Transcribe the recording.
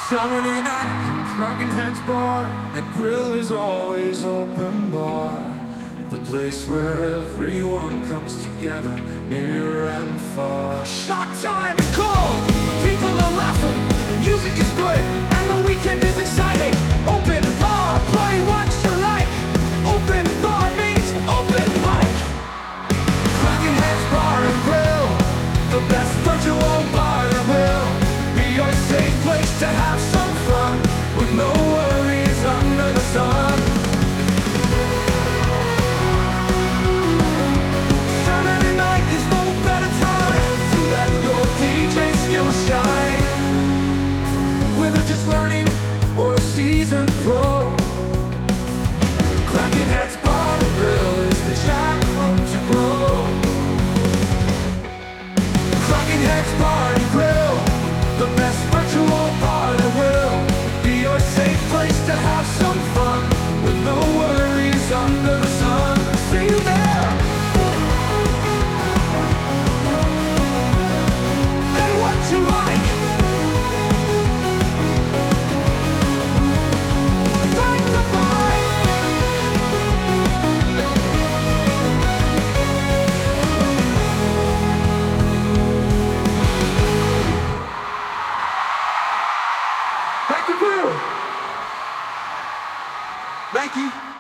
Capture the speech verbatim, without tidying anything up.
Saturday night, Cracking Heads Bar and Grill is always open bar. The place where everyone comes together, near and far. Shot time is cold, people are laughing, music is good, and the weekend is exciting. Open bar, play what you like. Open bar means open mic. Cracking Heads Bar and Grill, the best virtual bar that will be your safe place to have some fun, with no worries under the sun. Saturday night is no better time to let your D J skills shine. Whether just learning or a seasoned pro, Cracking Heads Bar and Grill is the shine.